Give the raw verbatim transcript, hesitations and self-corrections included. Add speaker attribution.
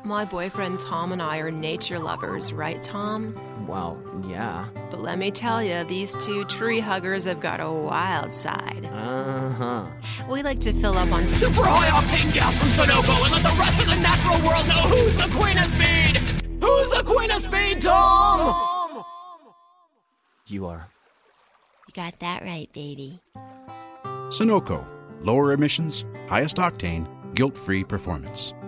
Speaker 1: My boyfriend Tom and I are nature lovers, right, Tom?
Speaker 2: Well, yeah.
Speaker 1: But let me tell you, these two tree huggers have got a wild side.
Speaker 2: Uh-huh.
Speaker 1: We like to fill up on
Speaker 3: super high-octane gas from Sunoco and let the rest of the natural world know who's the queen of speed! Who's the queen of speed, Tom?
Speaker 2: You are.
Speaker 1: You got that right, baby.
Speaker 4: Sunoco. Lower emissions, highest octane, guilt-free performance.